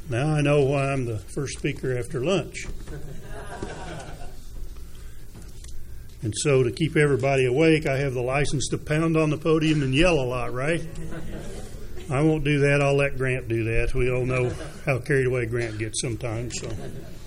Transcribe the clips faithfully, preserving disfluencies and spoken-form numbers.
Now I know why I'm the first speaker after lunch. And so to keep everybody awake, I have the license to pound on the podium and yell a lot, right? I won't do that. I'll let Grant do that. We all know how carried away Grant gets sometimes. So,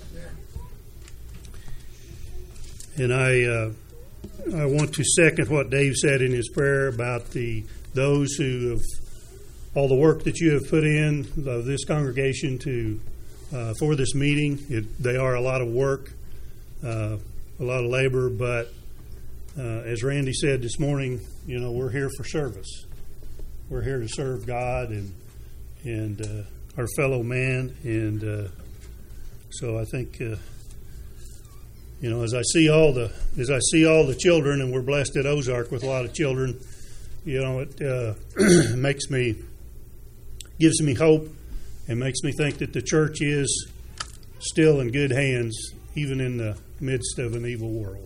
and I uh, I want to second what Dave said in his prayer about the those who have all the work that you have put in of this congregation to uh, for this meeting. It, they are a lot of work, uh, a lot of labor, but uh, as Randy said this morning, you know, we're here for service. We're here to serve God and and uh, our fellow man, and uh, so I think uh, you know, as I see all the as I see all the children, and we're blessed at Ozark with a lot of children. You know, it uh, makes me gives me hope, and makes me think that the church is still in good hands, even in the midst of an evil world.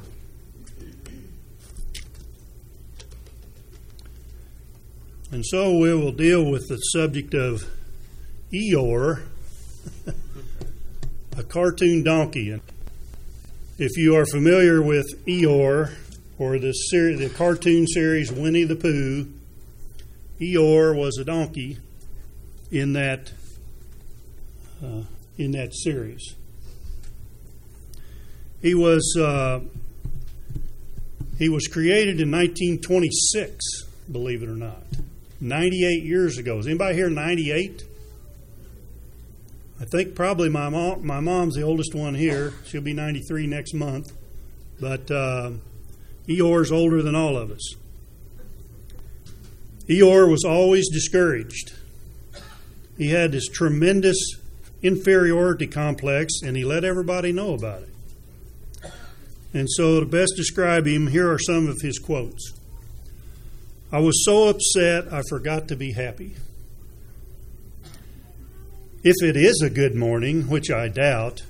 And so we will deal with the subject of Eeyore, a cartoon donkey. If you are familiar with Eeyore, or the, series, the cartoon series Winnie the Pooh, Eeyore was a donkey in that uh, in that series. He was uh, he was created in nineteen twenty-six, believe it or not. ninety-eight years ago. Is anybody here ninety-eight? I think probably my mom. My mom's the oldest one here. She'll be ninety-three next month. But uh, Eeyore's older than all of us. Eeyore was always discouraged. He had this tremendous inferiority complex, and he let everybody know about it. And so to best describe him, here are some of his quotes. I was so upset I forgot to be happy. If it is a good morning, which I doubt,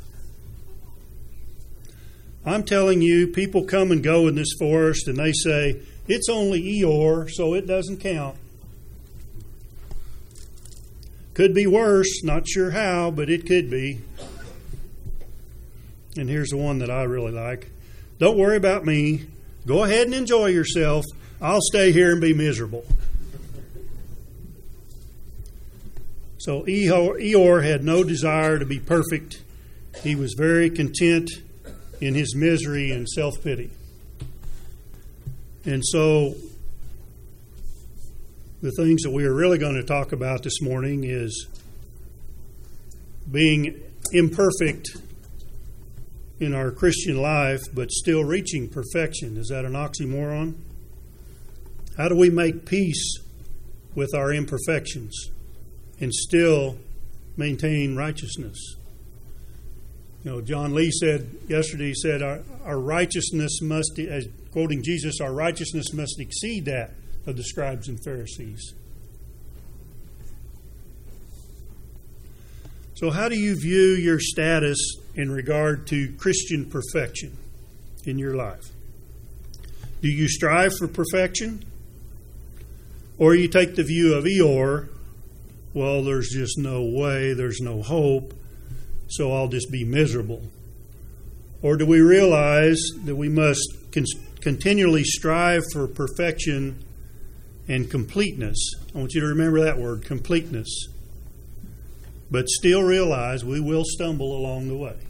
I'm telling you, people come and go in this forest and they say, it's only Eeyore, so it doesn't count. Could be worse, not sure how, but it could be. And here's the one that I really like. Don't worry about me. Go ahead and enjoy yourself. I'll stay here and be miserable. So Eeyore, Eeyore had no desire to be perfect. He was very content in his misery and self-pity. And so the things that we are really going to talk about this morning is being imperfect in our Christian life, but still reaching perfection. Is that an oxymoron? How do we make peace with our imperfections and still maintain righteousness? You know, John Lee said yesterday, he said, our, our righteousness must, as quoting Jesus, our righteousness must exceed that of the scribes and Pharisees. So how do you view your status in regard to Christian perfection in your life? Do you strive for perfection? Or you take the view of Eeyore, well, there's just no way, there's no hope, so I'll just be miserable. Or do we realize that we must con- continually strive for perfection and completeness? I want you to remember that word, completeness. But still realize we will stumble along the way.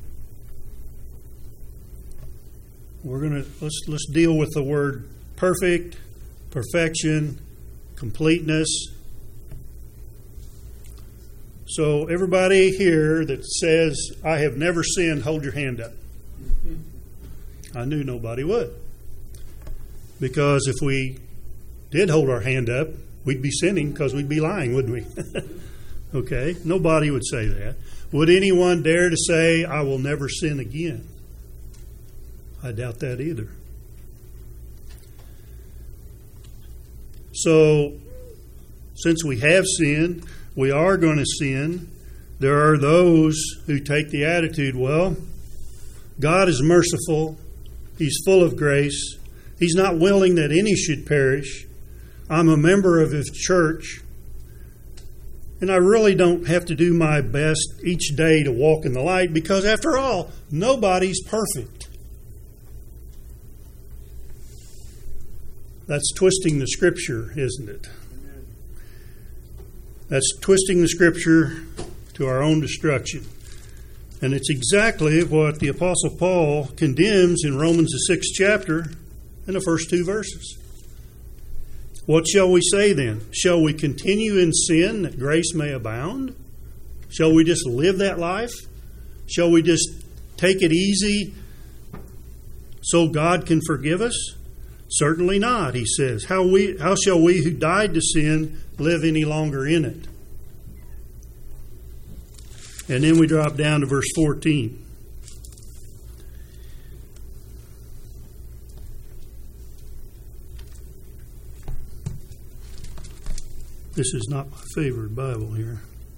We're going to let's let's deal with the word perfect, perfection, completeness. So everybody here that says, I have never sinned, hold your hand up. I knew nobody would. Because if we did hold our hand up, we'd be sinning because we'd be lying, wouldn't we? Okay, nobody would say that. Would anyone dare to say, I will never sin again? I doubt that either. So, since we have sinned, we are going to sin. There are those who take the attitude, well, God is merciful. He's full of grace. He's not willing that any should perish. I'm a member of His church, And I really don't have to do my best each day to walk in the light because, after all, nobody's perfect. That's twisting the Scripture, isn't it? That's twisting the Scripture to our own destruction. And it's exactly what the Apostle Paul condemns in Romans, the sixth chapter, in the first two verses. What shall we say then? Shall we continue in sin that grace may abound? Shall we just live that life? Shall we just take it easy so God can forgive us? Certainly not, he says. How we how shall we who died to sin live any longer in it? And then we drop down to verse fourteen. This is not my favorite Bible here.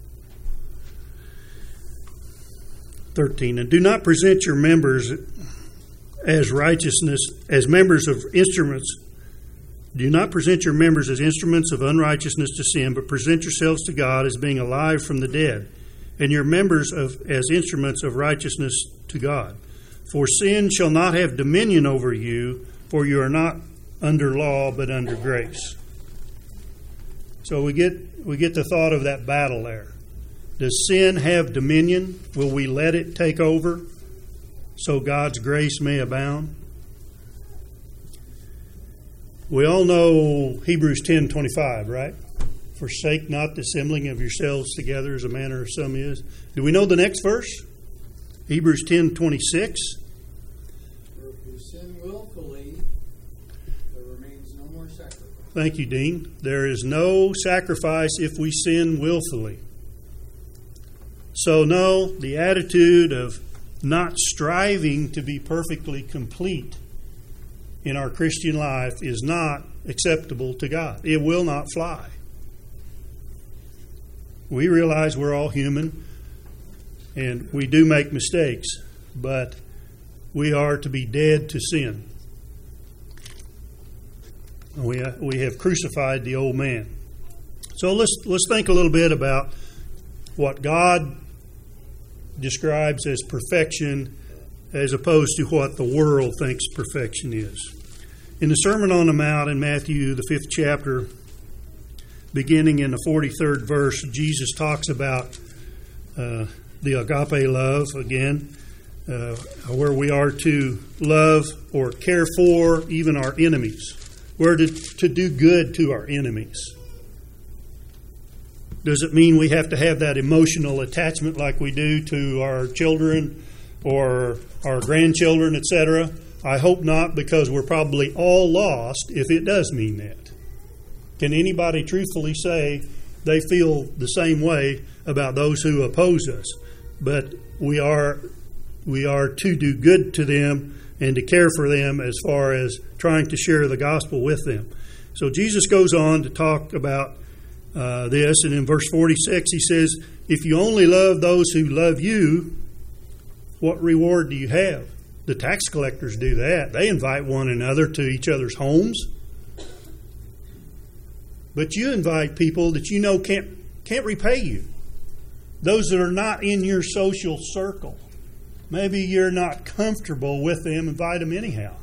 thirteen. And do not present your members as righteousness, as members of instruments. Do not present your members as instruments of unrighteousness to sin, but present yourselves to God as being alive from the dead, and your members of, as instruments of righteousness to God. For sin shall not have dominion over you, for you are not under law, but under grace. So we get we get the thought of that battle there. Does sin have dominion? Will we let it take over so God's grace may abound? We all know Hebrews ten twenty-five, right? Forsake not the assembling of yourselves together as a manner of some is. Do we know the next verse? Hebrews ten twenty-six. For if we sin willfully, there remains no more sacrifice. Thank you, Dean. There is no sacrifice if we sin willfully. So no, the attitude of not striving to be perfectly complete in our Christian life is not acceptable to God. It will not fly. We realize we're all human and we do make mistakes, but we are to be dead to sin. We we have crucified the old man. So let's let's think a little bit about what God describes as perfection as opposed to what the world thinks perfection is. In the Sermon on the Mount in Matthew, the fifth chapter, beginning in the forty-third verse, Jesus talks about uh, the agape love again, uh, where we are to love or care for even our enemies. We're to, to do good to our enemies. Does it mean we have to have that emotional attachment like we do to our children or our grandchildren, et cetera? I hope not, because we're probably all lost if it does mean that. Can anybody truthfully say they feel the same way about those who oppose us? But we are we are to do good to them and to care for them as far as trying to share the gospel with them. So Jesus goes on to talk about uh, this, and in verse forty-six he says, if you only love those who love you, what reward do you have? The tax collectors do that. They invite one another to each other's homes. But you invite people that you know can't can't repay you. Those that are not in your social circle. Maybe you're not comfortable with them, invite them anyhow.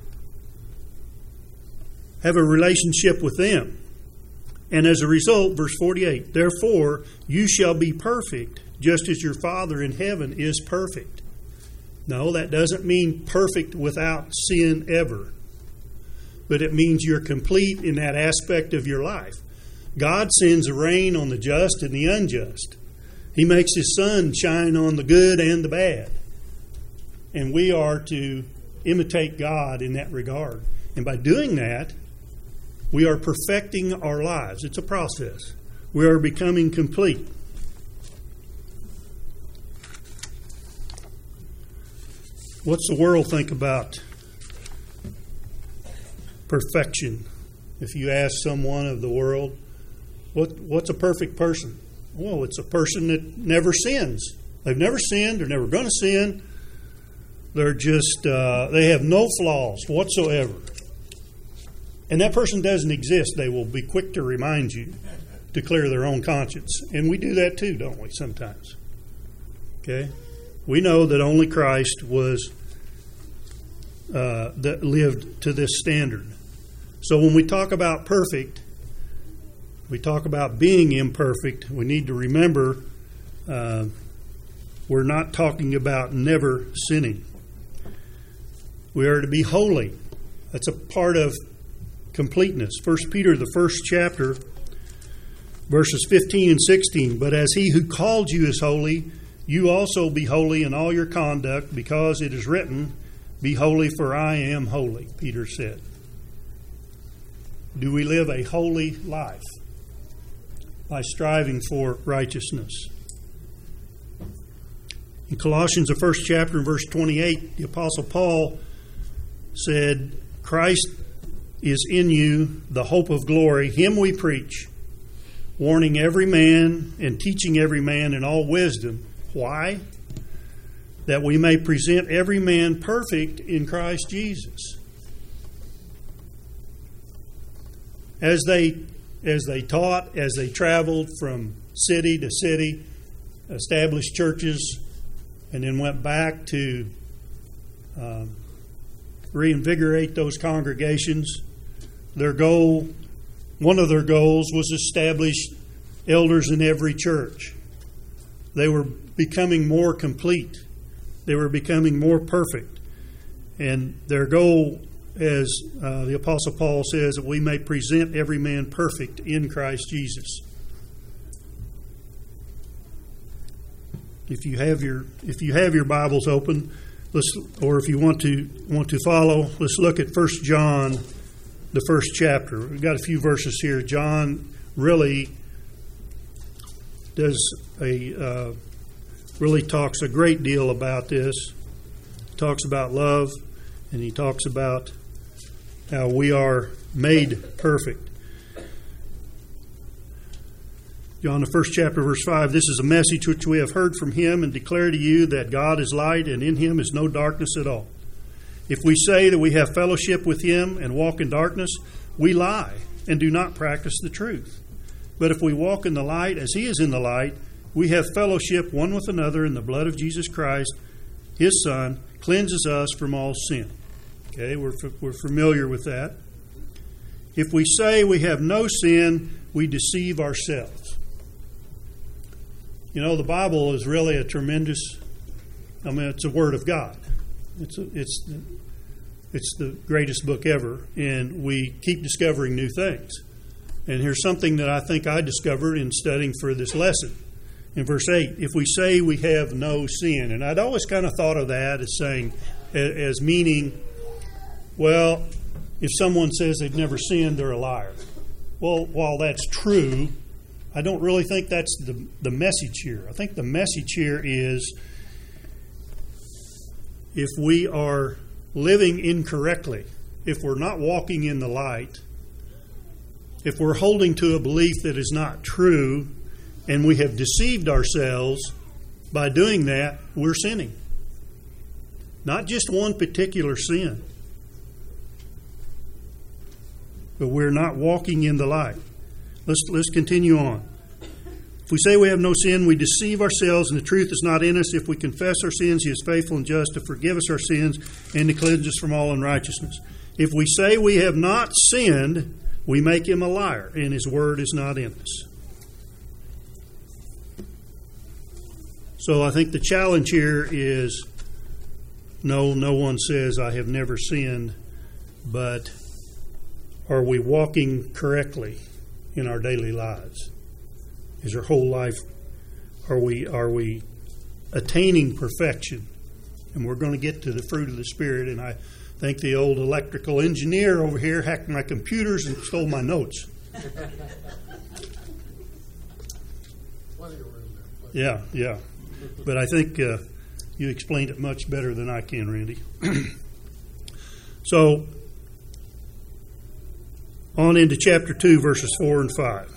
Have a relationship with them. And as a result, verse forty-eight, therefore you shall be perfect, just as your Father in heaven is perfect. No, that doesn't mean perfect without sin ever. But it means you're complete in that aspect of your life. God sends a rain on the just and the unjust. He makes His sun shine on the good and the bad. And we are to imitate God in that regard. And by doing that, we are perfecting our lives. It's a process. We are becoming complete. What's the world think about perfection? If you ask someone of the world, what what's a perfect person? Well, it's a person that never sins. They've never sinned. They're never going to sin. They're just, uh, they have no flaws whatsoever. And that person doesn't exist. They will be quick to remind you. to clear their own conscience. And we do that too, don't we, sometimes? Okay? We know that only Christ was uh, that lived to this standard. So when we talk about perfect, we talk about being imperfect, we need to remember uh, we're not talking about never sinning. We are to be holy. That's a part of completeness. First Peter, the first chapter, verses fifteen and sixteen. But as he who called you is holy, you also be holy in all your conduct, because it is written, be holy, for I am holy, Peter said. Do we live a holy life by striving for righteousness? In Colossians, the first chapter, in verse twenty-eight, the Apostle Paul said, Christ is in you, the hope of glory. Him we preach, warning every man and teaching every man in all wisdom. Why? That we may present every man perfect in Christ Jesus. As they, as they taught, as they traveled from city to city, established churches, and then went back to um, reinvigorate those congregations, their goal, one of their goals was to establish elders in every church. They were becoming more complete. They were becoming more perfect. And their goal, as uh, the Apostle Paul says, that we may present every man perfect in Christ Jesus. If you have your if you have your Bibles open, let's or if you want to want to follow, let's look at First John, the first chapter. We've got a few verses here. John really does a uh, really talks a great deal about this. He talks about love, and he talks about how we are made perfect. John, the first chapter, verse five, this is a message which we have heard from him and declare to you that God is light and in him is no darkness at all. If we say that we have fellowship with him and walk in darkness, we lie and do not practice the truth. But if we walk in the light as he is in the light, we have fellowship one with another, in the blood of Jesus Christ, his Son, cleanses us from all sin. Okay, we're, we're familiar with that. If we say we have no sin, we deceive ourselves. You know, the Bible is really a tremendous, I mean, it's a Word of God. It's a, it's the, it's the greatest book ever, and we keep discovering new things. And here's something that I think I discovered in studying for this lesson. In verse eight, if we say we have no sin, and I'd always kind of thought of that as saying, as meaning, well, if someone says they've never sinned, they're a liar. Well, while that's true, I don't really think that's the, the message here. I think the message here is if we are living incorrectly, if we're not walking in the light, if we're holding to a belief that is not true, and we have deceived ourselves by doing that, we're sinning. Not just one particular sin, but we're not walking in the light. Let's let's continue on. If we say we have no sin, we deceive ourselves, and the truth is not in us. If we confess our sins, he is faithful and just to forgive us our sins and to cleanse us from all unrighteousness. If we say we have not sinned, we make him a liar, and his word is not in us. So I think the challenge here is, no, no one says I have never sinned, but are we walking correctly in our daily lives? Is our whole life, are we are we attaining perfection? And we're going to get to the fruit of the Spirit, and I think the old electrical engineer over here hacked my computers and stole my notes. Yeah, yeah. But I think uh, you explained it much better than I can, Randy. So, on into chapter two, verses four and five.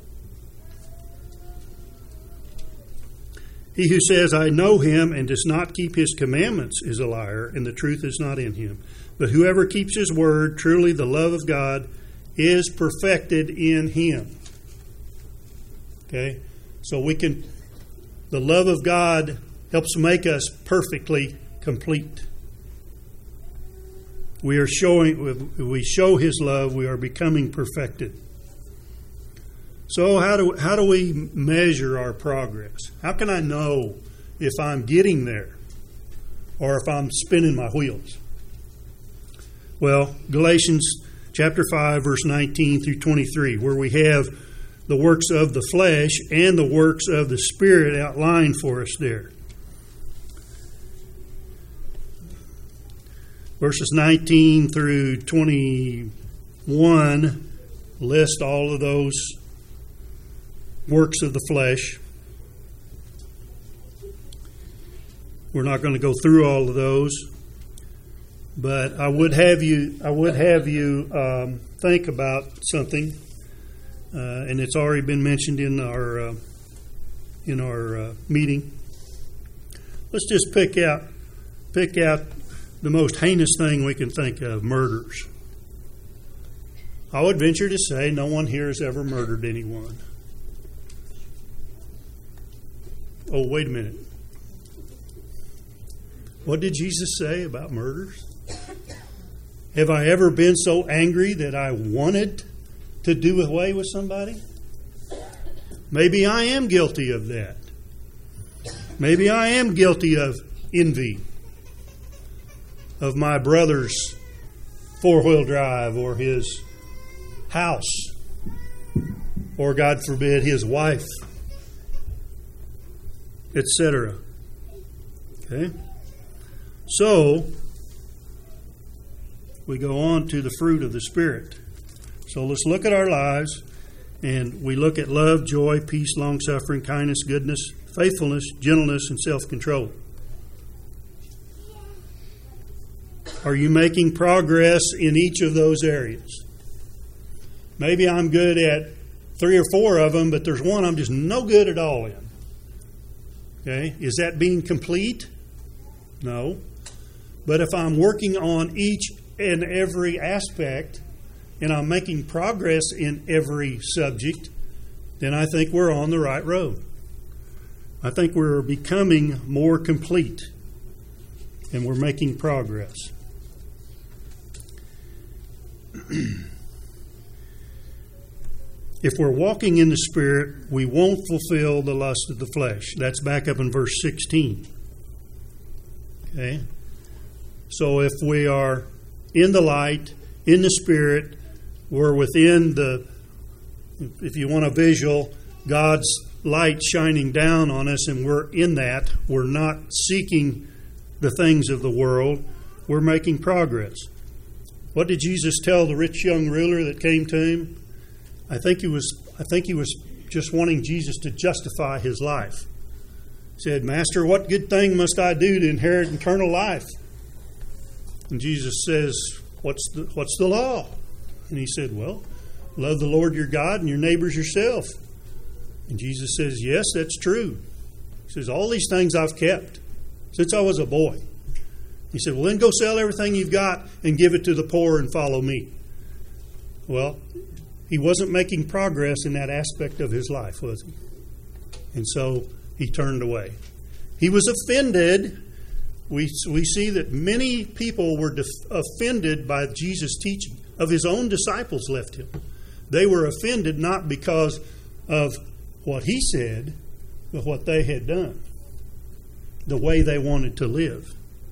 He who says, I know him, and does not keep his commandments is a liar, and the truth is not in him. But whoever keeps his word, truly the love of God is perfected in him. Okay? So we can, the love of God helps make us perfectly complete. We are showing, we show His love, we are becoming perfected. So how do how do we measure our progress? How can I know if I'm getting there or if I'm spinning my wheels? Well, Galatians chapter five, verse nineteen through twenty-three, where we have the works of the flesh and the works of the Spirit outlined for us there. Verses nineteen through twenty-one list all of those works of the flesh. We're not going to go through all of those, but I would have you I would have you um, think about something, uh, and it's already been mentioned in our uh, in our uh, meeting. Let's just pick out pick out the most heinous thing we can think of: murders. I would venture to say no one here has ever murdered anyone. Oh, wait a minute. What did Jesus say about murders? Have I ever been so angry that I wanted to do away with somebody? Maybe I am guilty of that. Maybe I am guilty of envy of my brother's four-wheel drive or his house, or God forbid, his wife, et cetera. Okay? So, we go on to the fruit of the Spirit. So let's look at our lives, and we look at love, joy, peace, long-suffering, kindness, goodness, faithfulness, gentleness, and self-control. Are you making progress in each of those areas? Maybe I'm good at three or four of them, but there's one I'm just no good at all in. Okay? Is that being complete? No. But if I'm working on each and every aspect, and I'm making progress in every subject, then I think we're on the right road. I think we're becoming more complete, and we're making progress. If we're walking in the Spirit, we won't fulfill the lust of the flesh. That's back up in verse sixteen. Okay? So if we are in the light, in the Spirit, we're within the, if you want a visual, God's light shining down on us, and we're in that. We're not seeking the things of the world. We're making progress. What did Jesus tell the rich young ruler that came to him? I think he was I think he was just wanting Jesus to justify his life. He said, "Master, what good thing must I do to inherit eternal life?" And Jesus says, What's the what's the law? And he said, "Well, love the Lord your God and your neighbors yourself." And Jesus says, "Yes, that's true." He says, "All these things I've kept since I was a boy." He said, "Well, then go sell everything you've got and give it to the poor and follow me." Well, he wasn't making progress in that aspect of his life, was he? And so he turned away. He was offended. We, we see that many people were def- offended by Jesus' teaching. Of his own disciples left him. They were offended not because of what he said, but what they had done, the way they wanted to live.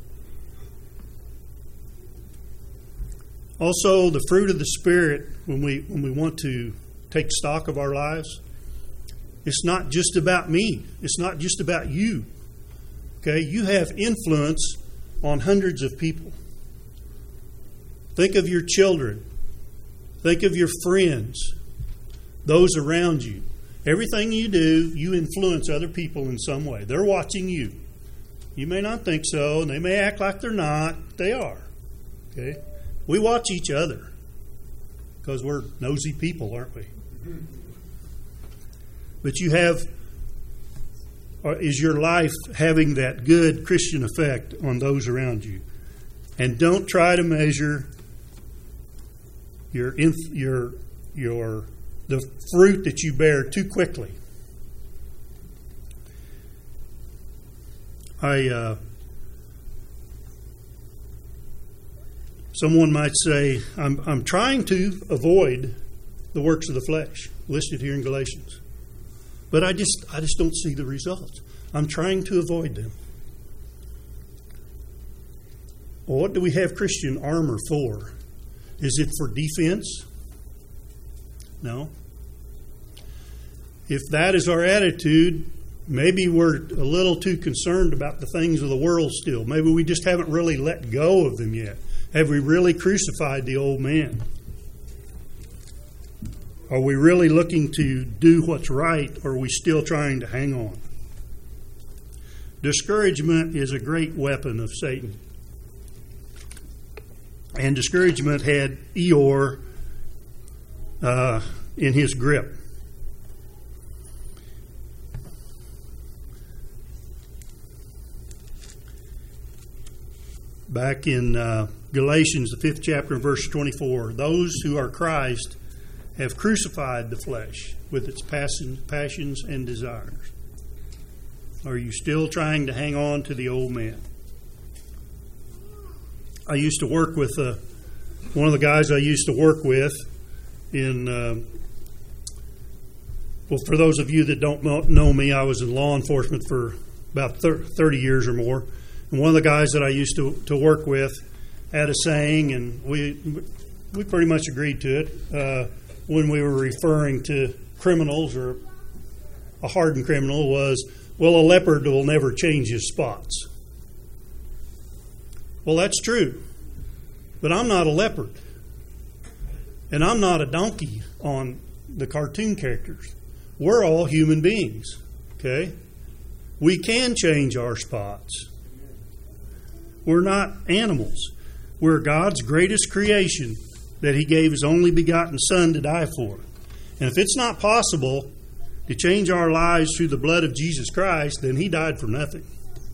Also, the fruit of the Spirit, when we when we want to take stock of our lives, it's not just about me. It's not just about you. Okay, you have influence on hundreds of people. Think of your children. Think of your friends, those around you. Everything you do, you influence other people in some way. They're watching you. You may not think so, and they may act like they're not. They are. Okay? We watch each other because we're nosy people, aren't we? But you have, or is your life having that good Christian effect on those around you? And don't try to measure your your your the fruit that you bear too quickly. I uh, someone might say, I'm, I'm trying to avoid the works of the flesh listed here in Galatians, but I just I just don't see the results. I'm trying to avoid them. Well, what do we have Christian armor for? Is it for defense? No. If that is our attitude, maybe we're a little too concerned about the things of the world still. Maybe we just haven't really let go of them yet. Have we really crucified the old man? Are we really looking to do what's right, or are we still trying to hang on? Discouragement is a great weapon of Satan. And discouragement had Eeyore uh, in his grip. Back in uh, Galatians, the fifth chapter, verse twenty-four, those who are Christ have crucified the flesh with its passions and desires. Are you still trying to hang on to the old man? I used to work with uh, one of the guys I used to work with in, uh, well, for those of you that don't know me, I was in law enforcement for about thirty years or more. And one of the guys that I used to, to work with had a saying, and we we pretty much agreed to it uh, when we were referring to criminals, or a hardened criminal, was, well, a leopard will never change his spots. Well, that's true. But I'm not a leopard. And I'm not a donkey on the cartoon characters. We're all human beings. Okay? We can change our spots. We're not animals. We're God's greatest creation that He gave His only begotten Son to die for. And if it's not possible to change our lives through the blood of Jesus Christ, then He died for nothing.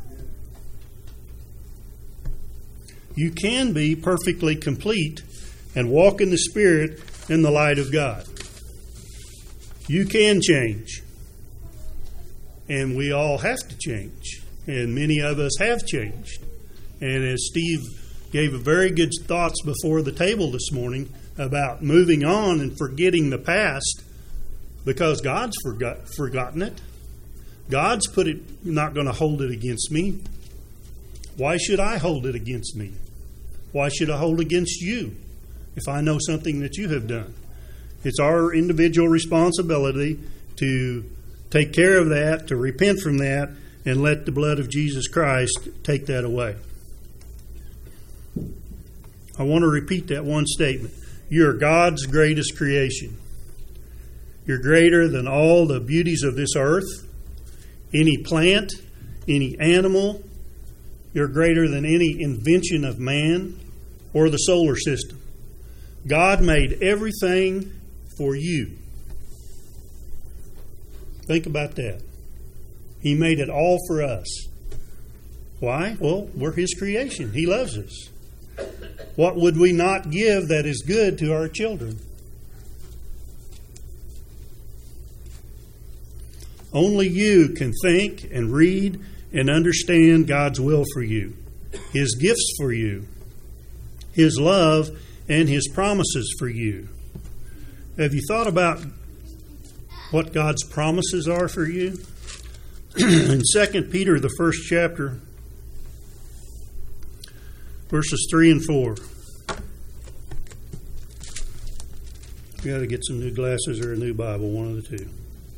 You can be perfectly complete and walk in the Spirit in the light of God. You can change. And we all have to change. And many of us have changed. And as Steve gave a very good thoughts before the table this morning about moving on and forgetting the past, because God's forgot, forgotten it. God's put it, not going to hold it against me. Why should I hold it against me? Why should I hold against you if I know something that you have done? It's our individual responsibility to take care of that, to repent from that, and let the blood of Jesus Christ take that away. I want to repeat that one statement. You're God's greatest creation. You're greater than all the beauties of this earth, any plant, any animal. You're greater than any invention of man or the solar system. God made everything for you. Think about that. He made it all for us. Why? Well, we're His creation. He loves us. What would we not give that is good to our children? Only you can think and read and understand God's will for you, His gifts for you, His love, and His promises for you. Have you thought about what God's promises are for you? In Second Peter, the first chapter, verses three and four. You got to get some new glasses or a new Bible, one of the two.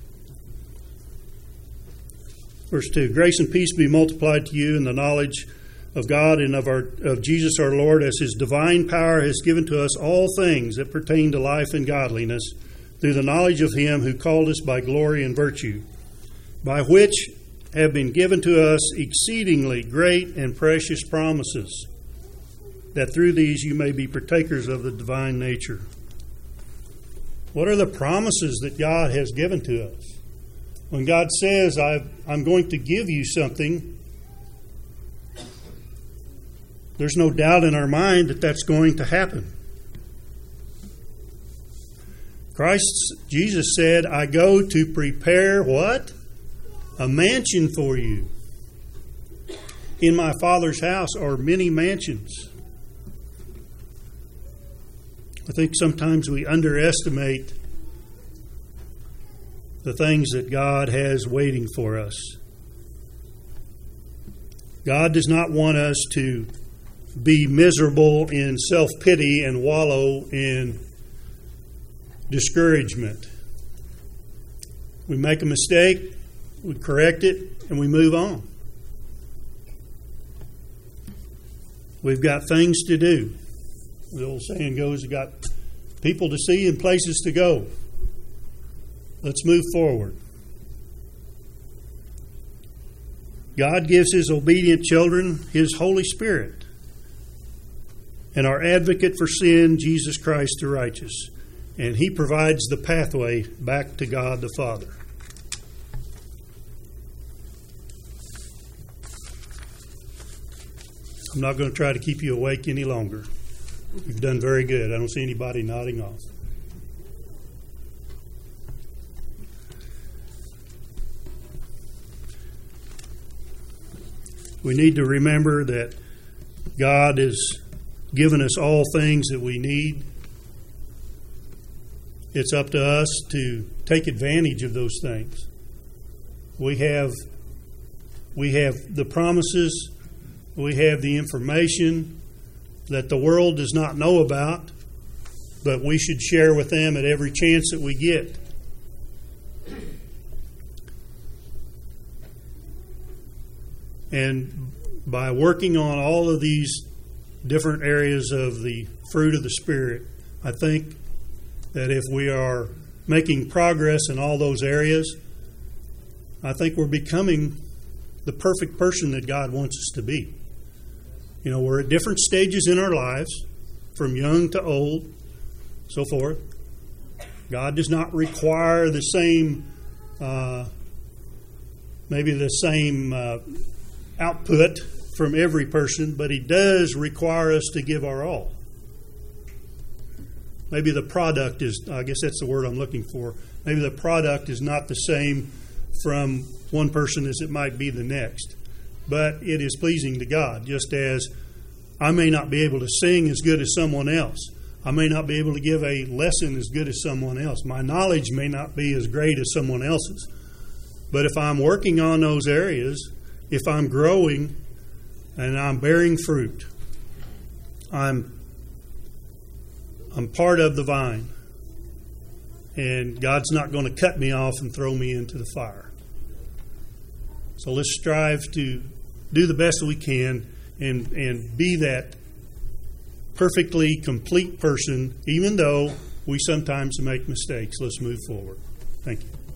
Verse two, grace and peace be multiplied to you in the knowledge of God and of our of Jesus our Lord, as His divine power has given to us all things that pertain to life and godliness, through the knowledge of Him who called us by glory and virtue, by which have been given to us exceedingly great and precious promises, that through these you may be partakers of the divine nature. What are the promises that God has given to us? When God says, I've, I'm going to give you something, there's no doubt in our mind that that's going to happen. Christ, Jesus said, I go to prepare what? A mansion for you. In my Father's house are many mansions. I think sometimes we underestimate the things that God has waiting for us. God does not want us to be miserable in self-pity and wallow in discouragement. We make a mistake, we correct it, and we move on. We've got things to do. The old saying goes, we've got people to see and places to go. Let's move forward. God gives His obedient children His Holy Spirit and our advocate for sin, Jesus Christ the righteous. And He provides the pathway back to God the Father. I'm not going to try to keep you awake any longer. You've done very good. I don't see anybody nodding off. We need to remember that God has given us all things that we need. It's up to us to take advantage of those things. We have, we have the promises, we have the information that the world does not know about, but we should share with them at every chance that we get. And by working on all of these different areas of the fruit of the Spirit, I think that if we are making progress in all those areas, I think we're becoming the perfect person that God wants us to be. You know, we're at different stages in our lives, from young to old, so forth. God does not require the same, uh, maybe the same uh, output from every person, but He does require us to give our all. Maybe the product is, I guess that's the word I'm looking for, maybe the product is not the same from one person as it might be the next. But it is pleasing to God, just as I may not be able to sing as good as someone else. I may not be able to give a lesson as good as someone else. My knowledge may not be as great as someone else's. But if I'm working on those areas, if I'm growing and I'm bearing fruit, I'm I'm part of the vine. And God's not going to cut me off and throw me into the fire. So let's strive to do the best we can and, and be that perfectly complete person, even though we sometimes make mistakes. Let's move forward. Thank you.